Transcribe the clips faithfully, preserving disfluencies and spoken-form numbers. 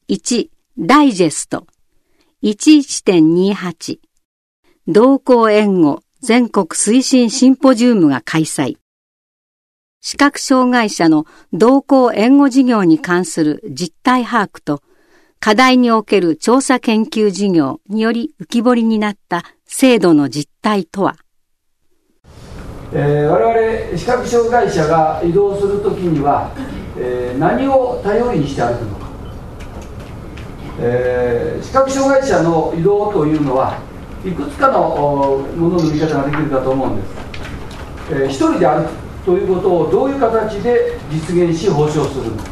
いちダイジェスト じゅういちてんにじゅうはち 同行援護全国推進シンポジウムが開催。視覚障害者の同行援護事業に関する実態把握と課題における調査研究事業により浮き彫りになった制度の実態とは。 えー、我々視覚障害者が移動するときには、えー、何を頼りにして歩くのか、えー、視覚障害者の移動というのはいくつかのものの見方ができるかと思うんです。えー、一人で歩くということをどういう形で実現し保障するのか、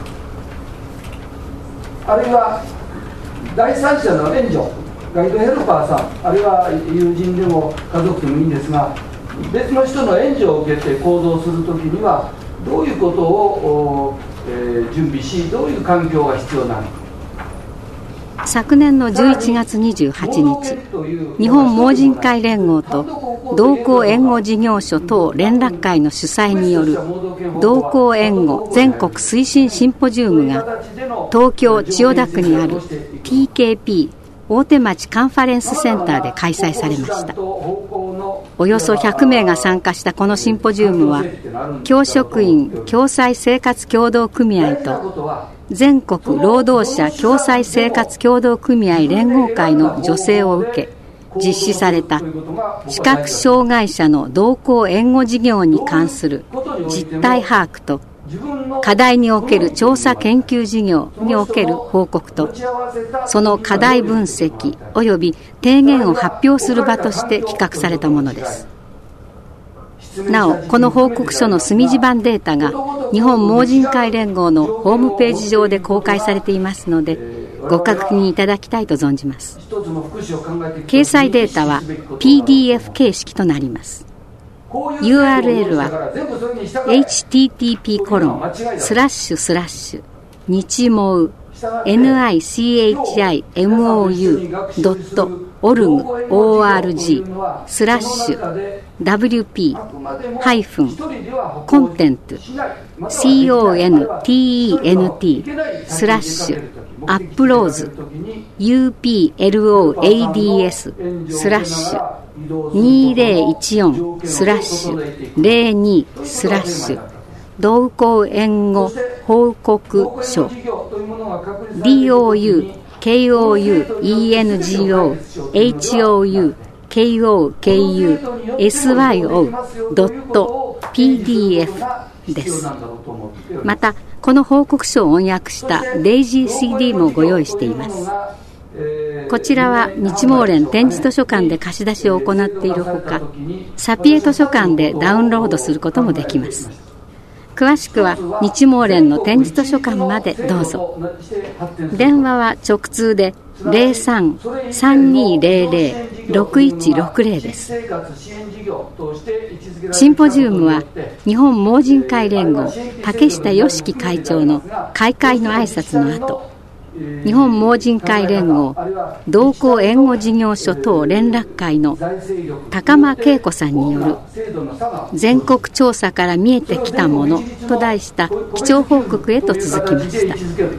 あるいは第三者の援助、ガイドヘルパーさん、あるいは友人でも家族でもいいんですが、別の人の援助を受けて行動するときにはどういうことを、えー、準備し、どういう環境が必要なのか。 昨年のじゅういちがつにじゅうはちにち、日本盲人会連合と同行援護事業所等連絡会の主催による同行援護全国推進シンポジウムが東京千代田区にある ティーケーピー 大手町カンファレンスセンターで開催されました。およそひゃくめいが参加したこのシンポジウムは、教職員共済生活協同組合と全国労働者共済生活協同組合連合会の助成を受け実施された視覚障害者の同行援護事業に関する実態把握と課題における調査研究事業における報告とその課題分析及び提言を発表する場として企画されたものです。なお、この報告書の墨地版データが日本盲人会連合のホームページ上で公開されていますので、ご確認いただきたいと存じます。掲載データは ピーディーエフ 形式となります。ユーアールエル は エイチティーティーピーコロンスラッシュスラッシュ日盲 ニチモウ ドットオルグ オーアールジー スラッシュ ダブリューピー ハイフンコンテンツ コンテンツ スラッシュアップローズ ユーピーエルオーエーディーエス スラッシュにせんじゅうよんスラッシュゼロにスラッシュ同行援護報告書 ディーオーユーケーオーユーイーエヌジーオーエイチオーユーケーオーケーユーエスワイオードットピーディーエフ です。またこの報告書を翻訳したデイジー シーディー もご用意しています。こちらは日盲連展示図書館で貸し出しを行っているほか、サピエ図書館でダウンロードすることもできます。詳しくは日盲連の展示図書館までどうぞ。電話は直通で ゼロさん さんにゼロゼロ ろくいちろくゼロ です。シンポジウムは日本盲人会連合竹下義樹会長の開会の挨拶の後、日本盲人会連合同行援護事業所等連絡会の高間恵子さんによる全国調査から見えてきたものと題した基調報告へと続きました。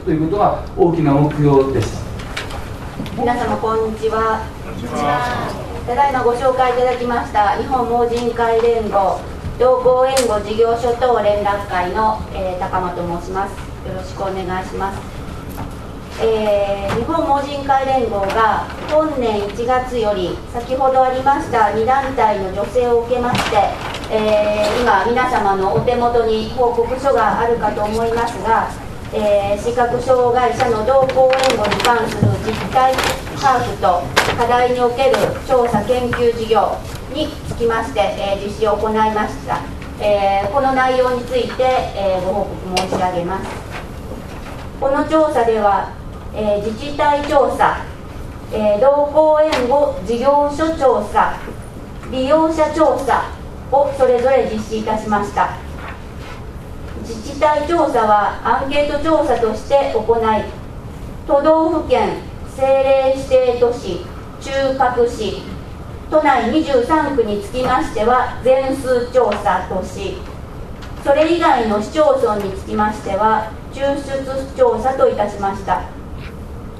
皆様こんにちは。ただいまご紹介いただきました日本盲人会連合同行援護事業所等連絡会の、えー、高間と申します。よろしくお願いします。えー、日本盲人会連合が本年いちがつより先ほどありましたに団体の助成を受けまして、えー、今皆様のお手元に報告書があるかと思いますが、えー、視覚障害者の同行援護に関する実態把握と課題における調査研究事業につきまして、えー、実施を行いました。えー、この内容について、えー、ご報告申し上げます。この調査ではえー、自治体調査、えー、同行援護事業所調査、利用者調査をそれぞれ実施いたしました。自治体調査はアンケート調査として行い、都道府県、政令指定都市、中核市、都内にじゅうさんくにつきましては全数調査とし、それ以外の市町村につきましては抽出調査といたしました。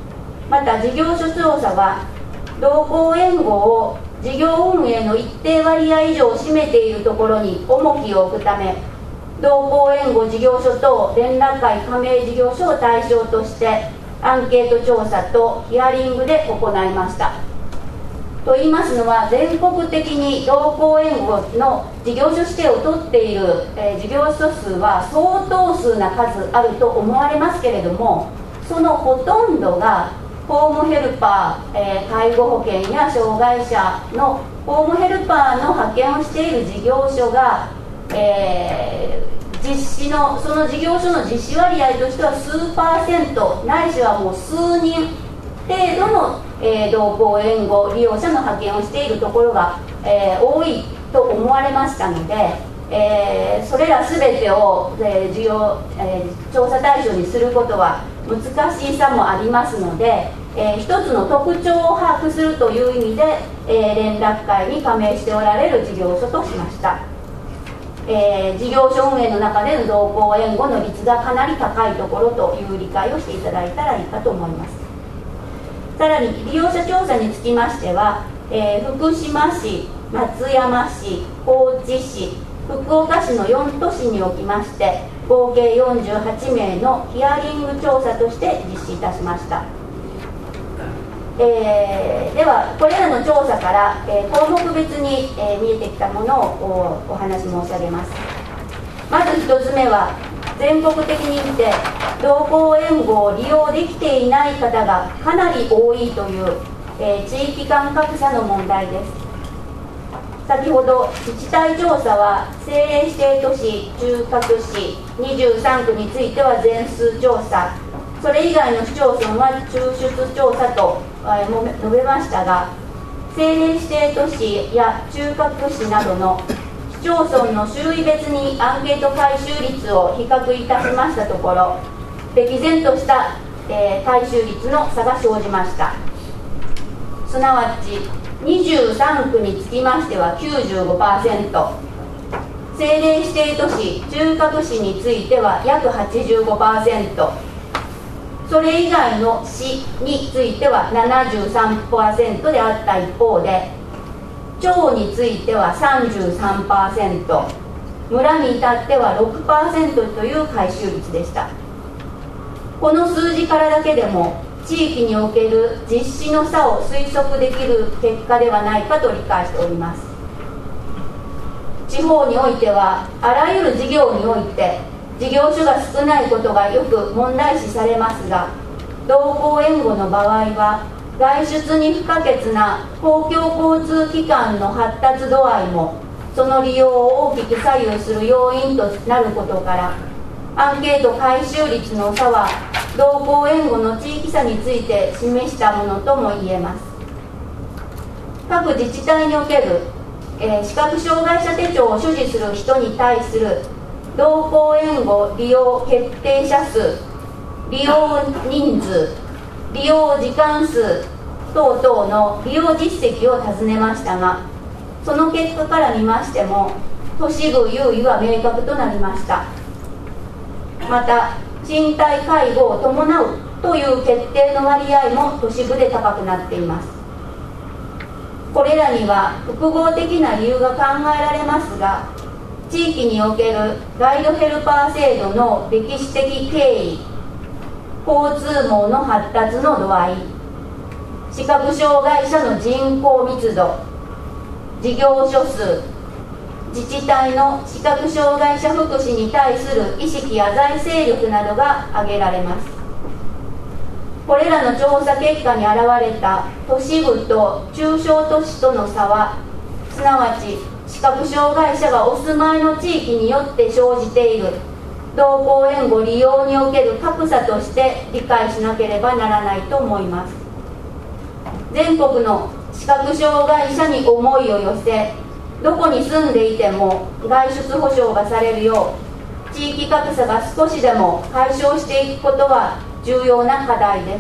また事業所調査は同行援護を事業運営の一定割合以上占めているところに重きを置くため、同行援護事業所等連絡会加盟事業所を対象としてアンケート調査とヒアリングで行いました。と言いますのは、全国的に同行援護の事業所指定を取っている、えー、事業所数は相当数な数あると思われますけれども、そのほとんどがホームヘルパー、えー、介護保険や障害者のホームヘルパーの派遣をしている事業所が、えー、実施のその事業所の実施割合としては数パーセントないしはもう数人程度の、えー、同行援護利用者の派遣をしているところが、えー、多いと思われましたので、えー、それら全てを、えー事業えー、調査対象にすることは難しさもありますので、えー、一つの特徴を把握するという意味で、えー、連絡会に加盟しておられる事業所としました。えー、事業所運営の中での同行援護の率がかなり高いところという理解をしていただいたらいいかと思います。さらに利用者調査につきましては、えー、福島市、松山市、高知市、福岡市のよん都市におきまして合計よんじゅうはちめいのヒアリング調査として実施いたしました。えー、ではこれらの調査から、えー、項目別に、えー、見えてきたものを お, お話し申し上げます。まずひとつめは、全国的に見て同行援護を利用できていない方がかなり多いという、えー、地域間格差の問題です。先ほど自治体調査は政令指定都市、中核市にじゅうさんくについては全数調査、それ以外の市町村は抽出調査と、えー、述べましたが、政令指定都市や中核市などの市町村の種類別にアンケート回収率を比較いたしましたところ、歴然とした、えー、回収率の差が生じました。すなわちにじゅうさんくにつきましては きゅうじゅうごパーセント、 政令指定都市中核市については約 はちじゅうごパーセント、 それ以外の市については ななじゅうさんパーセント であった一方で、町については さんじゅうさんパーセント、 村に至っては ろくパーセント という回収率でした。この数字からだけでも地域における実施の差を推測できる結果ではないかと理解しております。地方においてはあらゆる事業において事業所が少ないことがよく問題視されますが、同行援護の場合は外出に不可欠な公共交通機関の発達度合いもその利用を大きく左右する要因となることから、アンケート回収率の差は同行援護の地域差について示したものとも言えます。各自治体における、えー、視覚障害者手帳を所持する人に対する同行援護利用決定者数、利用人数、利用時間数等々の利用実績を尋ねましたが、その結果から見ましても都市部優位は明確となりました。また身体介護を伴うという決定の割合も都市部で高くなっています。これらには複合的な理由が考えられますが、地域におけるガイドヘルパー制度の歴史的経緯、交通網の発達の度合い、視覚障害者の人口密度、事業所数、自治体の視覚障害者福祉に対する意識や財政力などが挙げられます。これらの調査結果に現れた都市部と中小都市との差は、すなわち視覚障害者がお住まいの地域によって生じている同行援護利用における格差として理解しなければならないと思います。全国の視覚障害者に思いを寄せ、どこに住んでいても外出保障がされるよう、地域格差が少しでも解消していくことは重要な課題です。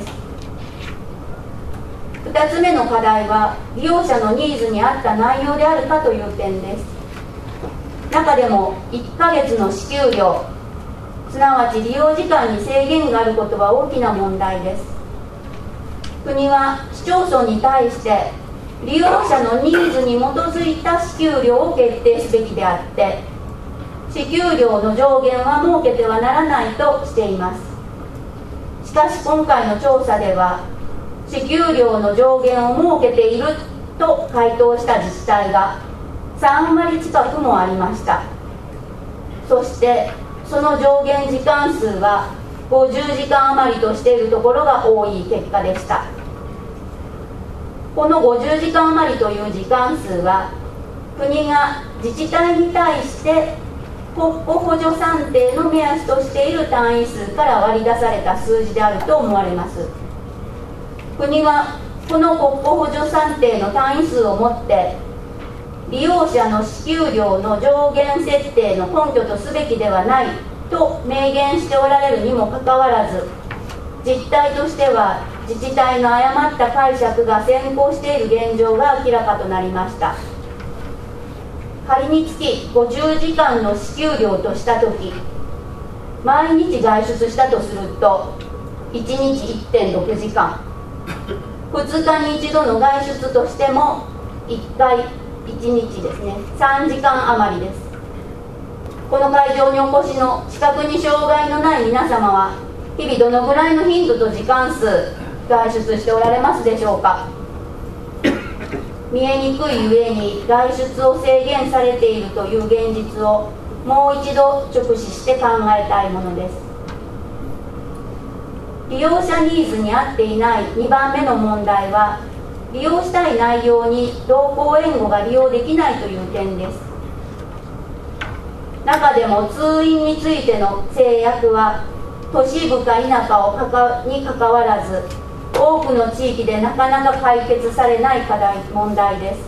ふたつめの課題は利用者のニーズに合った内容であるかという点です。中でもいっかげつの支給量、すなわち利用時間に制限があることは大きな問題です。 国は市町村に対して利用者のニーズに基づいた支給量を決定すべきであって、支給量の上限は設けてはならないとしています。しかし今回の調査では、支給量の上限を設けていると回答した自治体がさんわり近くもありました。そしてその上限時間数はごじゅうじかん余りとしているところが多い結果でした。このごじゅうじかん余りという時間数は、国が自治体に対して国庫補助算定の目安としている単位数から割り出された数字であると思われます。国はこの国庫補助算定の単位数をもって利用者の支給量の上限設定の根拠とすべきではないと明言しておられるにもかかわらず、実態としては自治体の誤った解釈が先行している現状が明らかとなりました。仮につきごじゅうじかんの支給量としたとき、毎日外出したとするといちにち いってんろくじかん、ふつかに一度の外出としてもいっかいいちにちですね、さんじかん余りです。この会場にお越しの視覚に障害のない皆様は、日々どのぐらいの頻度と時間数外出しておられますでしょうか。見えにくいゆえに外出を制限されているという現実をもう一度直視して考えたいものです。利用者ニーズに合っていないにばんめの問題は、利用したい内容に同行援護が利用できないという点です。中でも通院についての制約は、都市部か田舎をかかにかかわらず、多くの地域でなかなか解決されない課題問題です。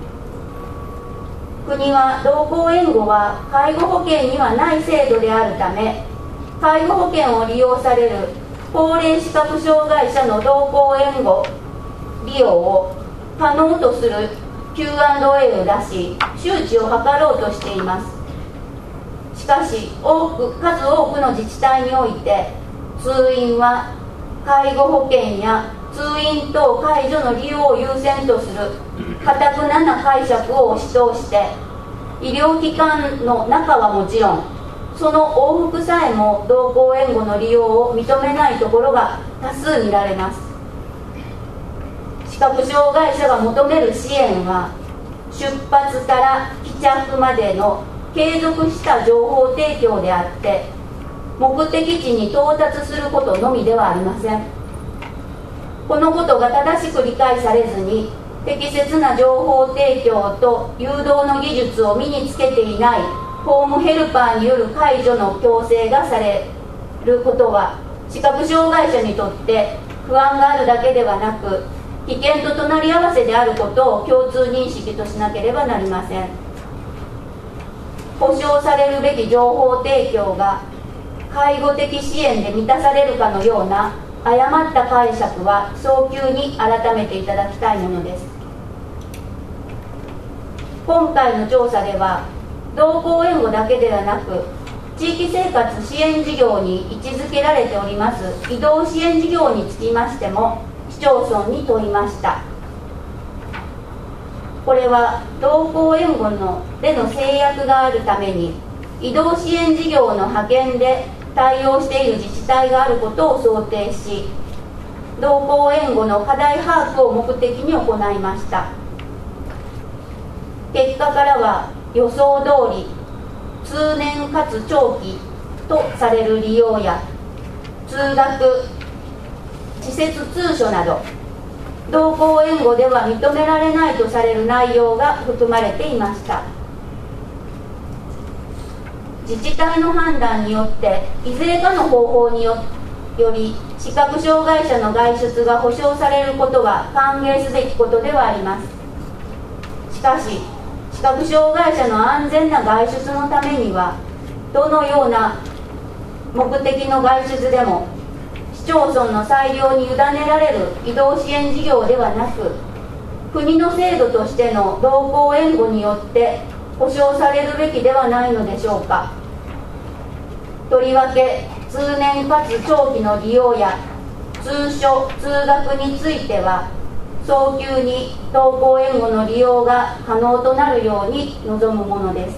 国は同行援護は介護保険にはない制度であるため、介護保険を利用される高齢視覚障害者の同行援護利用を可能とする キューアンドエー を出し、周知を図ろうとしています。しかし多く数多くの自治体において、通院は介護保険や通院等介助の利用を優先とする堅くなな解釈を押し通して、医療機関の中はもちろん、その往復さえも同行援護の利用を認めないところが多数見られます。視覚障害者が求める支援は、出発から帰着までの継続した情報提供であって、目的地に到達することのみではありません。このことが正しく理解されずに、適切な情報提供と誘導の技術を身につけていないホームヘルパーによる介助の強制がされることは、視覚障害者にとって不安があるだけではなく、危険と隣り合わせであることを共通認識としなければなりません。保障されるべき情報提供が介護的支援で満たされるかのような誤った解釈は早急に改めていただきたいものです。今回の調査では、同行援護だけではなく、地域生活支援事業に位置づけられております移動支援事業につきましても、市町村に問いました。これは同行援護のでの制約があるために、移動支援事業の派遣で対応している自治体があることを想定し、同行援護の課題把握を目的に行いました。結果からは、予想通り通年かつ長期とされる利用や通学、施設通所など、同行援護では認められないとされる内容が含まれていました。自治体の判断によっていずれかの方法により視覚障害者の外出が保障されることは歓迎すべきことではあります。しかし、視覚障害者の安全な外出のためには、どのような目的の外出でも市町村の裁量に委ねられる移動支援事業ではなく、国の制度としての同行援護によって保障されるべきではないのでしょうか。とりわけ通年かつ長期の利用や通所・通学については早急に登校援護の利用が可能となるように望むものです。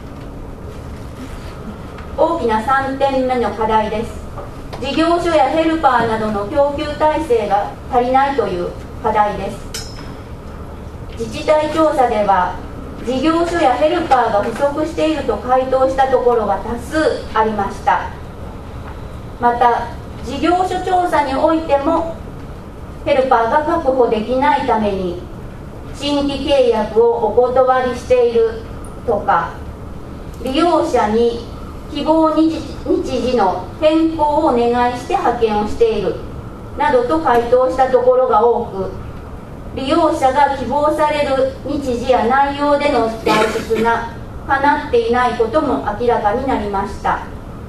大きなさんてんめの課題です。事業所やヘルパーなどの供給体制が足りないという課題です。自治体調査では事業所やヘルパーが不足していると回答したところが多数ありました。また事業所調査においてもヘルパーが確保できないために新規契約をお断りしているとか、利用者に希望日時の変更をお願いして派遣をしているなどと回答したところが多く、利用者が希望される日時や内容での外出が叶っていないことも明らかになりました。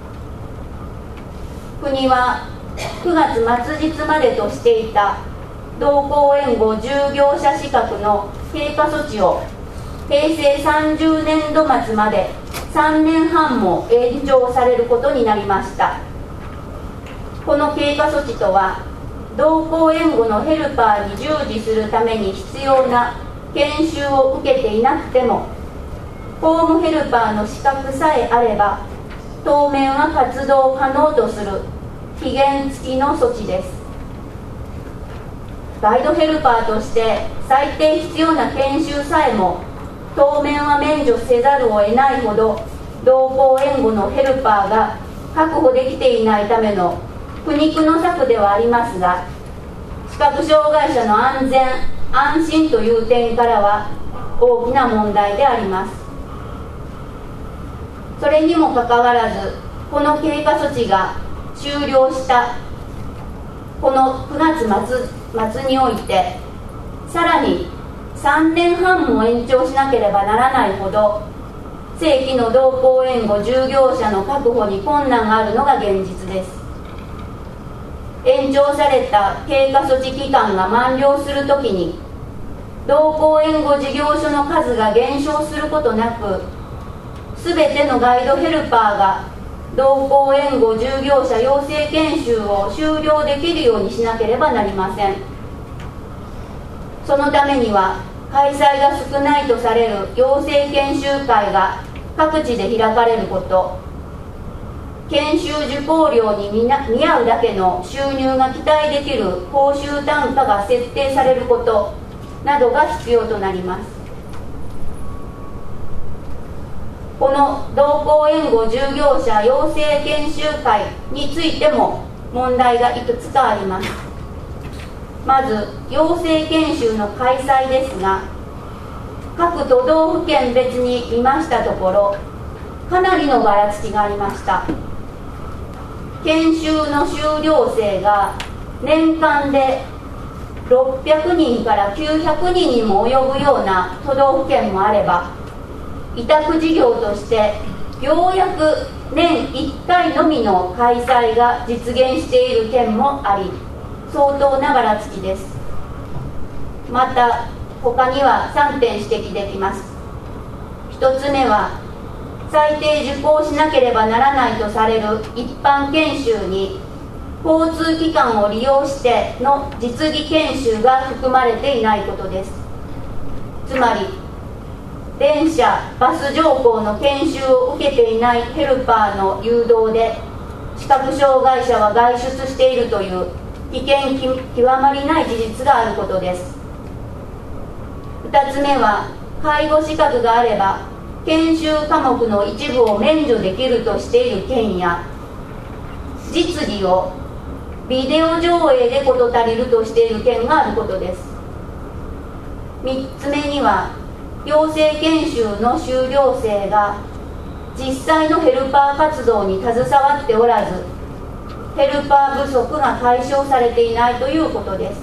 国はくがつ末日までとしていた同行援護従業者資格の経過措置をへいせいさんじゅうねんど末までさんねんはんも延長されることになりました。この経過措置とは、同行援護のヘルパーに従事するために必要な研修を受けていなくても、ホームヘルパーの資格さえあれば当面は活動可能とする期限付きの措置です。ガイドヘルパーとして最低必要な研修さえも当面は免除せざるを得ないほど同行援護のヘルパーが確保できていないための苦肉の策ではありますが、視覚障害者の安全・安心という点からは大きな問題であります。それにもかかわらず、この経過措置が終了したこのくがつ末において、さらにさんねんはんも延長しなければならないほど正規の同行援護従業者の確保に困難があるのが現実です。延長された経過措置期間が満了するときに同行援護事業所の数が減少することなく、すべてのガイドヘルパーが同行援護従業者養成研修を終了できるようにしなければなりません。そのためには開催が少ないとされる養成研修会が各地で開かれること、研修受講料に見合うだけの収入が期待できる報酬単価が設定されることなどが必要となります。この同行援護従業者養成研修会についても問題がいくつかあります。まず養成研修の開催ですが、各都道府県別に見ましたところ、かなりのばらつきがありました。研修の修了生が年間でろっぴゃくにんからきゅうひゃくにんにも及ぶような都道府県もあれば、委託事業としてようやく年いっかいのみの開催が実現している県もあり、相当なばらつきです。また他にはさんてん指摘できます。ひとつめは、最低受講しなければならないとされる一般研修に交通機関を利用しての実技研修が含まれていないことです。つまり電車・バス乗降の研修を受けていないヘルパーの誘導で視覚障害者は外出しているという危険極まりない事実があることです。ふたつめは、介護資格があれば研修科目の一部を免除できるとしている県や、実技をビデオ上映で事足りるとしている県があることです。みっつめには、養成研修の修了生が実際のヘルパー活動に携わっておらず、ヘルパー不足が解消されていないということです。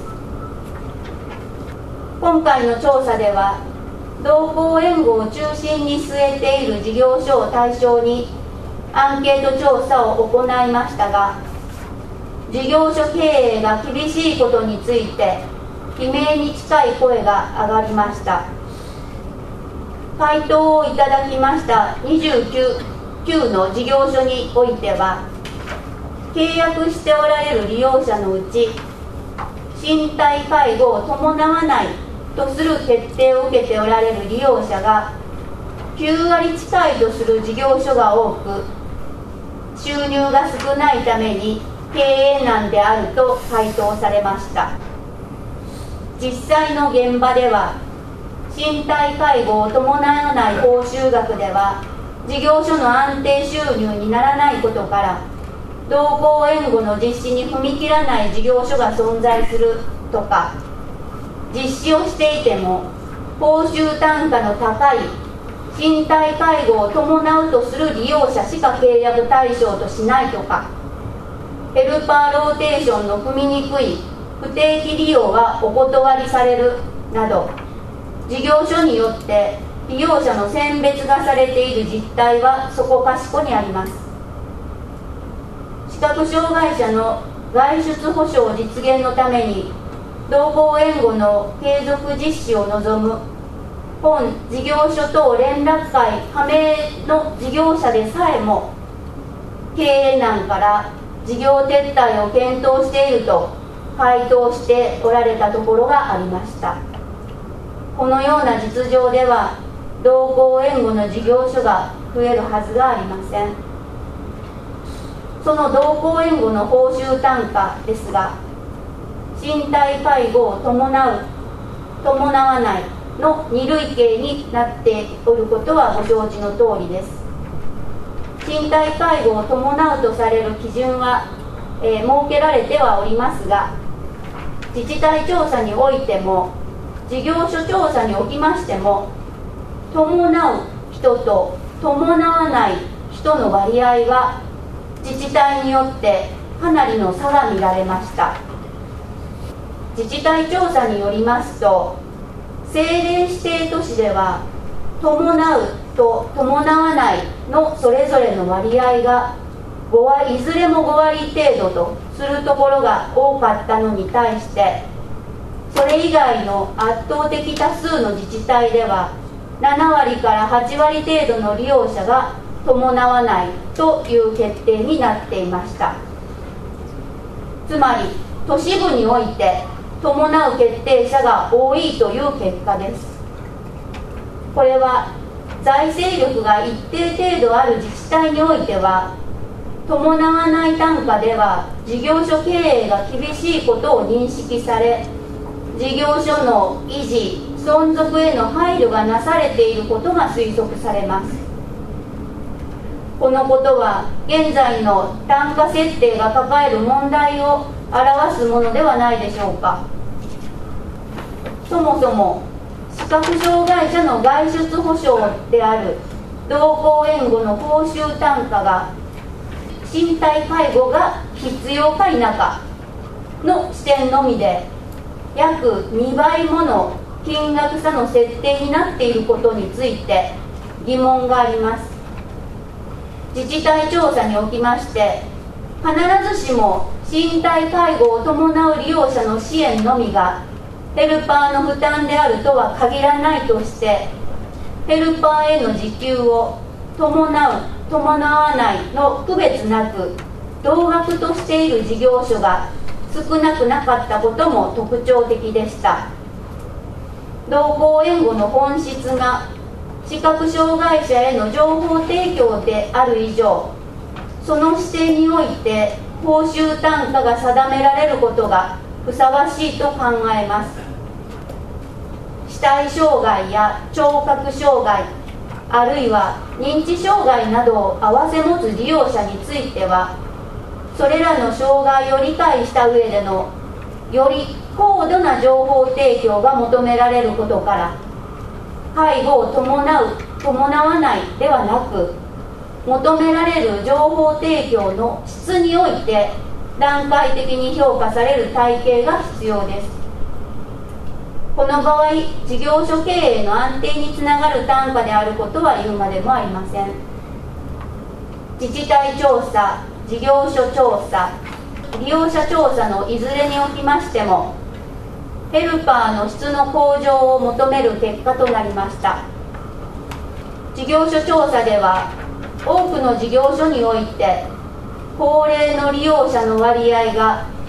今回の調査では、同行援護を中心に据えている事業所を対象にアンケート調査を行いましたが、事業所経営が厳しいことについて悲鳴に近い声が上がりました。回答をいただきましたにじゅうきゅうの事業所においては、契約しておられる利用者のうち身体介護を伴わないとする決定を受けておられる利用者がきゅうわり近いとする事業所が多く、収入が少ないために経営難であると回答されました。実際の現場では、身体介護を伴わない報酬額では事業所の安定収入にならないことから、同行援護の実施に踏み切らない事業所が存在するとか、実施をしていても報酬単価の高い身体介護を伴うとする利用者しか契約対象としないとか、ヘルパーローテーションの踏みにくい不定期利用はお断りされるなど、事業所によって利用者の選別がされている実態はそこかしこにあります。視覚障害者の外出保障実現のために同行援護の継続実施を望む本事業所等連絡会加盟の事業者でさえも、経営難から事業撤退を検討していると回答しておられたところがありました。このような実情では同行援護の事業所が増えるはずがありません。その同行援護の報酬単価ですが、身体介護を伴う、伴わないのに類型になっておることはご承知の通りです。身体介護を伴うとされる基準は、えー、設けられてはおりますが、自治体調査においても事業所調査におきましても、伴う人と伴わない人の割合は自治体によってかなりの差が見られました。自治体調査によりますと、政令指定都市では伴うと伴わないのそれぞれの割合がご割、いずれもごわり程度とするところが多かったのに対して、それ以外の圧倒的多数の自治体ではななわりからはちわり程度の利用者が伴わないという決定になっていました。つまり都市部において伴う決定者が多いという結果です。これは財政力が一定程度ある自治体においては、伴わない単価では事業所経営が厳しいことを認識され、事業所の維持存続への配慮がなされていることが推測されます。このことは現在の単価設定が抱える問題を表すものではないでしょうか。そもそも視覚障害者の外出保障である同行援護の報酬単価が身体介護が必要か否かの視点のみで約にばいもの金額差の設定になっていることについて疑問があります。自治体調査におきまして必ずしも身体介護を伴う利用者の支援のみがヘルパーの負担であるとは限らないとして、ヘルパーへの時給を伴う伴わないの区別なく同額としている事業所が少なくなかったことも特徴的でした。同行援護の本質が視覚障害者への情報提供である以上、その視点において報酬単価が定められることがふさわしいと考えます。肢体障害や聴覚障害、あるいは認知障害などを併せ持つ利用者については、それらの障害を理解した上でのより高度な情報提供が求められることから、介護を伴う伴わないではなく、求められる情報提供の質において段階的に評価される体系が必要です。この場合、事業所経営の安定につながる単価であることは言うまでもありません。自治体調査、事業所調査、利用者調査のいずれにおきましても、ヘルパーの質の向上を求める結果となりました。事業所調査では、多くの事業所において高齢の利用者の割合が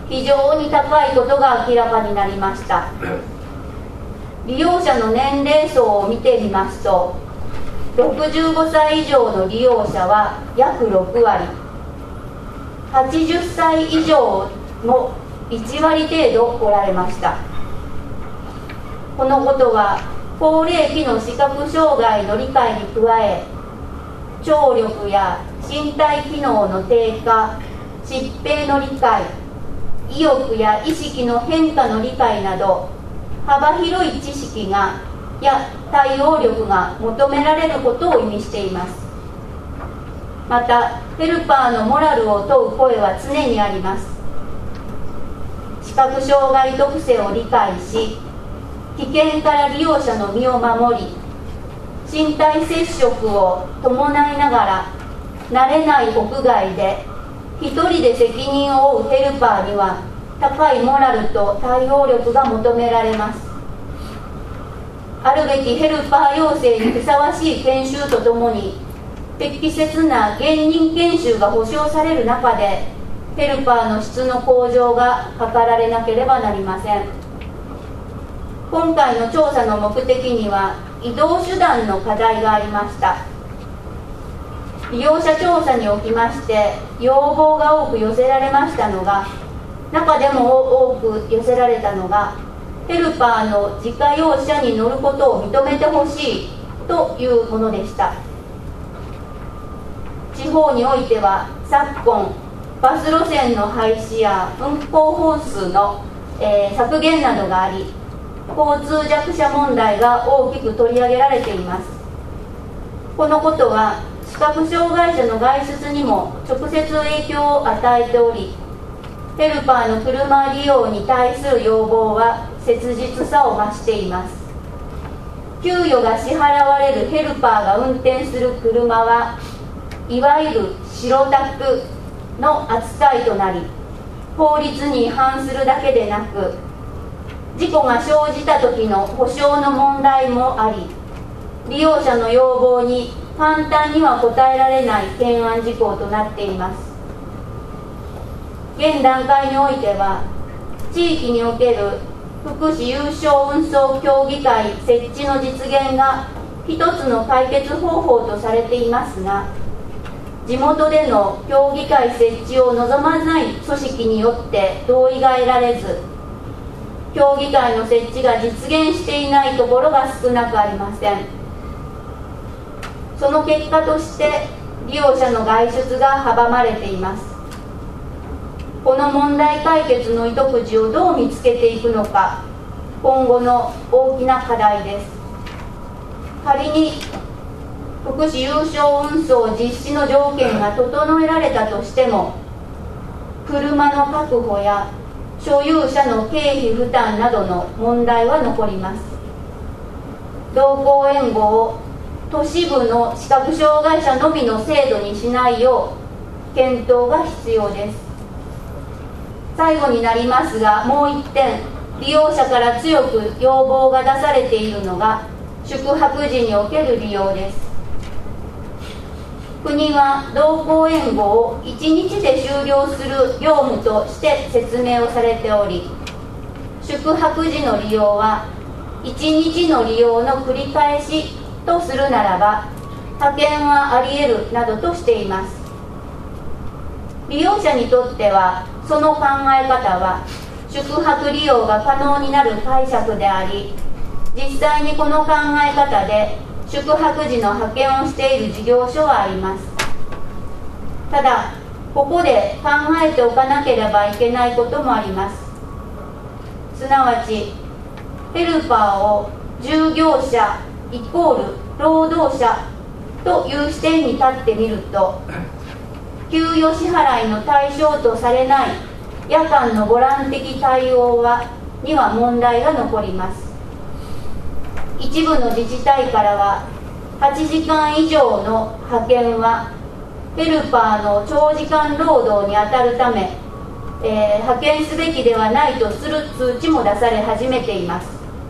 非常に高いことが明らかになりました。利用者の年齢層を見てみますと、ろくじゅうごさい以上の利用者は約ろくわり、はちじゅっさい以上もいちわり程度おられました。このことは高齢期の視覚障害の理解に加え、聴力や身体機能の低下、疾病の理解、意欲や意識の変化の理解など幅広い知識がや対応力が求められることを意味しています。またヘルパーのモラルを問う声は常にあります。視覚障害特性を理解し、危険から利用者の身を守り、身体接触を伴いながら慣れない屋外で一人で責任を負うヘルパーには高いモラルと対応力が求められます。あるべきヘルパー養成にふさわしい研修とともに適切な現任研修が保障される中でヘルパーの質の向上が図られなければなりません。今回の調査の目的には移動手段の課題がありました。利用者調査におきまして要望が多く寄せられましたのが、中でも多く寄せられたのがヘルパーの自家用車に乗ることを認めてほしいというものでした。地方においては昨今バス路線の廃止や運行本数の、えー、削減などがあり、交通弱者問題が大きく取り上げられています。このことは視覚障害者の外出にも直接影響を与えており、ヘルパーの車利用に対する要望は切実さを増しています。給与が支払われるヘルパーが運転する車はいわゆる白タクの扱いとなり、法律に違反するだけでなく事故が生じた時の保証の問題もあり、利用者の要望に簡単には応えられない懸案事項となっています。現段階においては地域における福祉有償運送協議会設置の実現が一つの解決方法とされていますが、地元での協議会設置を望まない組織によって同意が得られず、協議会の設置が実現していないところが少なくありません。その結果として利用者の外出が阻まれています。この問題解決の糸口をどう見つけていくのか、今後の大きな課題です。仮に福祉有償運送実施の条件が整えられたとしても、車の確保や所有者の経費負担などの問題は残ります。同行援護を都市部の視覚障害者のみの制度にしないよう検討が必要です。最後になりますが、もう一点利用者から強く要望が出されているのが宿泊時における利用です。国は同行援護をいちにちで終了する業務として説明をされており、宿泊時の利用はいちにちの利用の繰り返しとするならば派遣はあり得るなどとしています。利用者にとってはその考え方は宿泊利用が可能になる解釈であり、実際にこの考え方で宿泊時の派遣をしている事業所はあります。ただここで考えておかなければいけないこともあります。すなわちヘルパーを従業者イコール労働者という視点に立ってみると、給与支払いの対象とされない夜間のボラン的対応はには問題が残ります。一部の自治体からははちじかん以上の派遣はヘルパーの長時間労働に当たるため、えー、派遣すべきではないとする通知も出され始めています。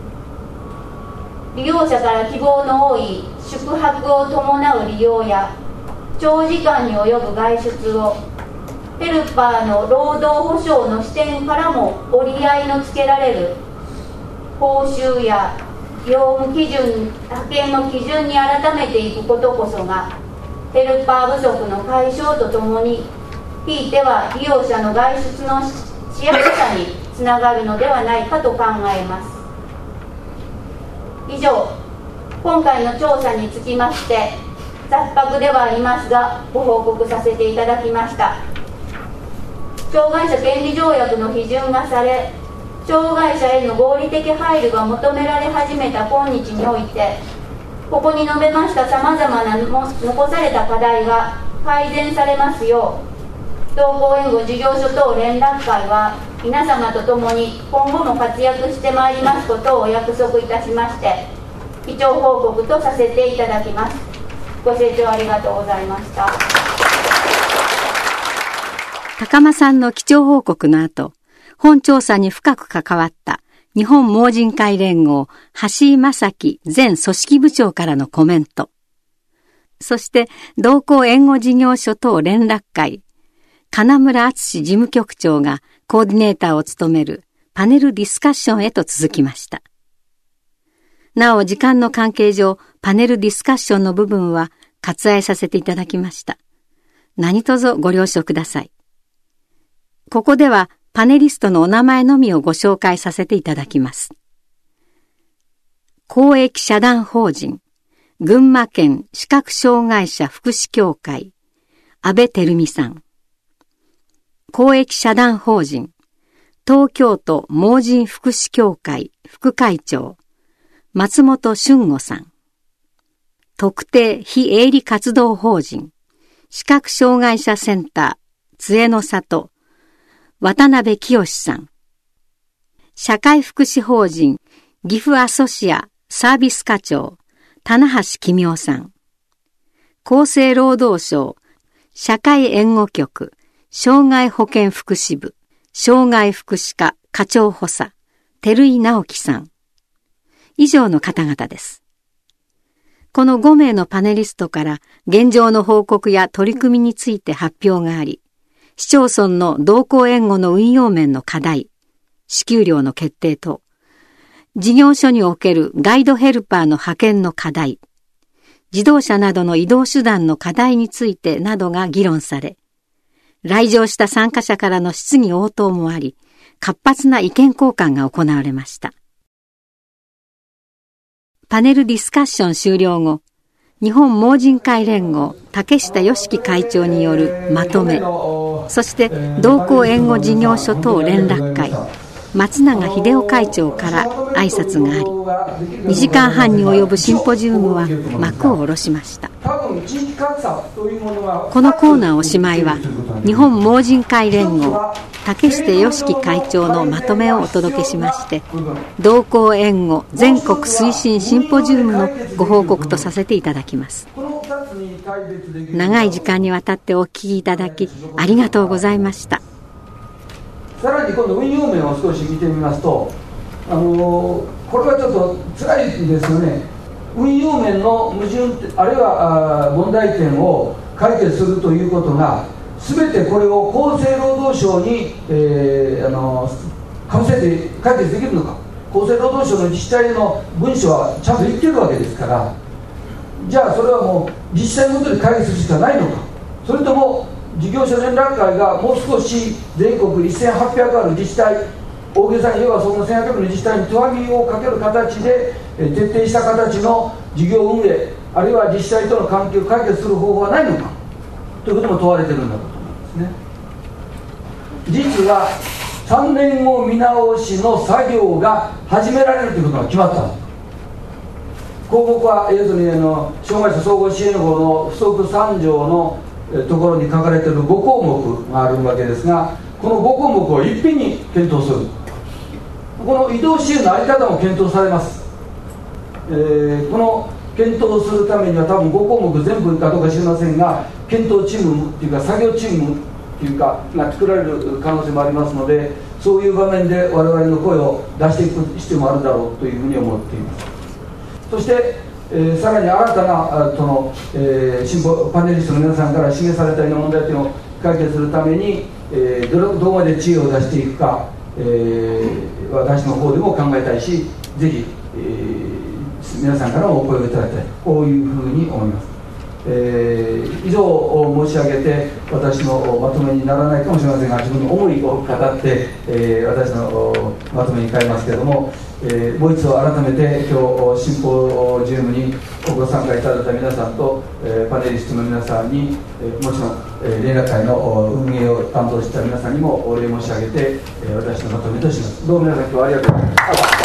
利用者から希望の多い宿泊を伴う利用や長時間に及ぶ外出をヘルパーの労働保障の視点からも折り合いのつけられる報酬や業務基準、派遣の基準に改めていくことこそがヘルパー不足の解消とともに、ひいては利用者の外出のしやすさにつながるのではないかと考えます。以上、今回の調査につきまして雑白ではありますがご報告させていただきました。障害者権利条約の批准がされ、障害者への合理的配慮が求められ始めた今日において、ここに述べましたさまざまな残された課題が改善されますよう、同行援護事業所等連絡会は皆様と共に今後も活躍してまいりますことをお約束いたしまして、基調報告とさせていただきます。ご清聴ありがとうございました。 高間さんの基調報告の後、本調査に深く関わった日本盲人会連合橋井正樹前組織部長からのコメント、そして同行援護事業所等連絡会金村敦事務局長がコーディネーターを務めるパネルディスカッションへと続きました。なお時間の関係上、パネルディスカッションの部分は割愛させていただきました。何卒ご了承ください。ここではパネリストのお名前のみをご紹介させていただきます。公益社団法人群馬県視覚障害者福祉協会安倍照美さん。公益社団法人東京都盲人福祉協会副会長松本俊吾さん。特定非営利活動法人視覚障害者センター杖の里渡辺清さん。社会福祉法人岐阜アソシアサービス課長棚橋公夫さん。厚生労働省社会援護局障害保健福祉部障害福祉課課長補佐照井直樹さん。以上の方々です。このご名のパネリストから現状の報告や取り組みについて発表があり、市町村の同行援護の運用面の課題、支給量の決定と、事業所におけるガイドヘルパーの派遣の課題、自動車などの移動手段の課題についてなどが議論され、来場した参加者からの質疑応答もあり、活発な意見交換が行われました。パネルディスカッション終了後、日本盲人会連合竹下芳樹会長によるまとめ、そして同行援護事業所等連絡会松永秀夫会長から挨拶があり、にじかんはんに及ぶシンポジウムは幕を下ろしました。このコーナーおしまいは日本盲人会連合竹下芳樹会長のまとめをお届けしまして、同行援護全国推進シンポジウムのご報告とさせていただきます。長い時間にわたってお聞きいただきありがとうございました。 さらに今度運用面を少し見てみますと、あのー、これはちょっと辛いですよね。運用面の矛盾あるいは問題点を解決するということが全てこれを厚生労働省に、えー、あのかぶせて解決できるのか。厚生労働省の自治体の文書はちゃんと言ってるわけですから、じゃあそれはもう自治体のことで解決するしかないのか、それとも事業所連絡会がもう少し全国せんはっぴゃくある自治体、大げさに言えばそのせんはっぴゃくの自治体に手紙をかける形で徹底した形の事業運営あるいは自治体との関係を解決する方法はないのかということも問われているんだと思うんですね。実はさんねんご見直しの作業が始められるということが決まったんです。項目は要するにあの障害者総合支援法の附則さん条のところに書かれているご項目があるわけですが、このご項目を一品に検討する。この移動支援の在り方も検討されます。えー、この検討するためには多分ご項目全部かどうか知りませんが、検討チームというか作業チームというかが作られる可能性もありますので、そういう場面で我々の声を出していく必要もあるだろうというふうに思っています。そしてえー、さらに新たなその、えー、進歩パネリストの皆さんから示されたような問題点を解決するために、えー、ど, どこまで知恵を出していくか、えー、私の方でも考えたいし、ぜひ、えー、皆さんからもお声をいただきたい、こういうふうに思います。えー、以上申し上げて、私のまとめにならないかもしれませんが、自分の思いを語って、えー、私のまとめに変えますけれども、えー、もう一度改めて今日シンポジウムにご参加いただいた皆さんと、えー、パネリストの皆さんに、えー、もちろん、えー、連絡会の運営を担当した皆さんにもお礼申し上げて、えー、私のまとめとします。どうも皆さん今日はありがとうございました。